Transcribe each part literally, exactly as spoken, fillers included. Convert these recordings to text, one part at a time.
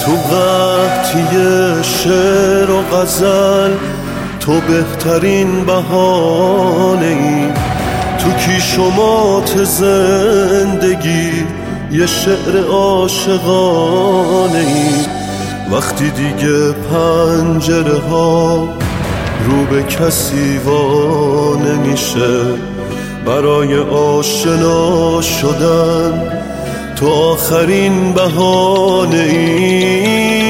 تو قحطی شعر و غزل تو بهترین بهانه ای، تو کیشومات زندگی یه شعر عاشقانه ای. وقتی دیگه پنجره ها رو به کسی وا نمیشه، برای آشنا شدن تو آخرین بهانه ای.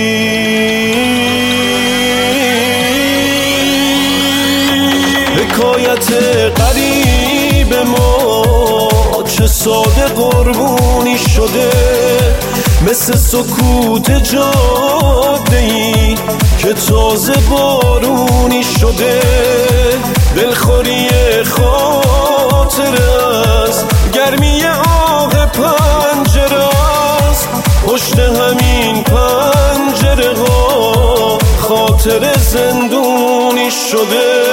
حکایت غریب ما چه ساده قربونی شده، مثل سکوت جاده ای که تازه بارونی شده. دلخوری خاطر است، گرمی آه پنجره است، پشت همین پنجره ها خاطر زندونی شده.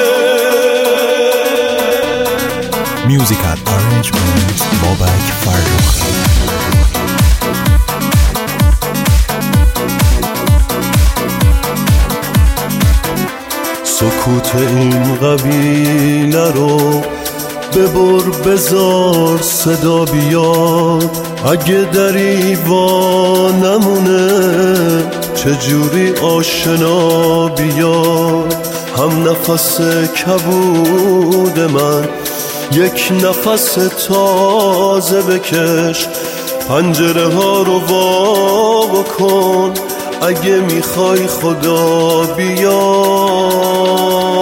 Musical arrangement بابک فرخی. سکوت این قبیله رو ببر بذار صدا بیاد، اگه دری وا نمونه چجوری آشنا بیاد. هم نفس کبود من یک نفس تازه بکش، پنجره ها رو وا بکن اگه میخوای خدا بیاد.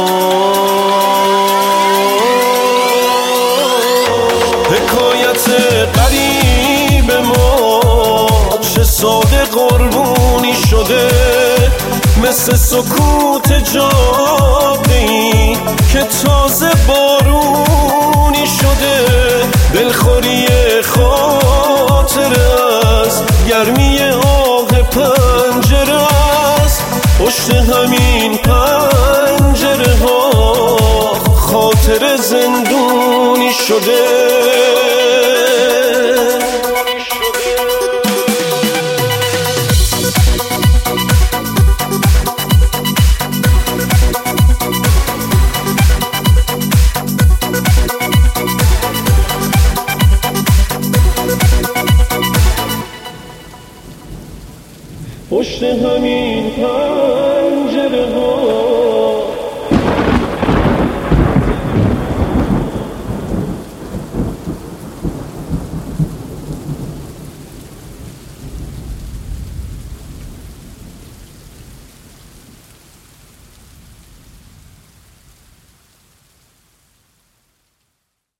حکایت غریب ما چه ساده قربونی شده، مثل سکوت جاده‌ای که تازه بارونی شده. دلخوری خاطر است، گرمی آه پنجره است، پشت همین پنجره ها خاطر زندونی شده. پشت همین پنجره ها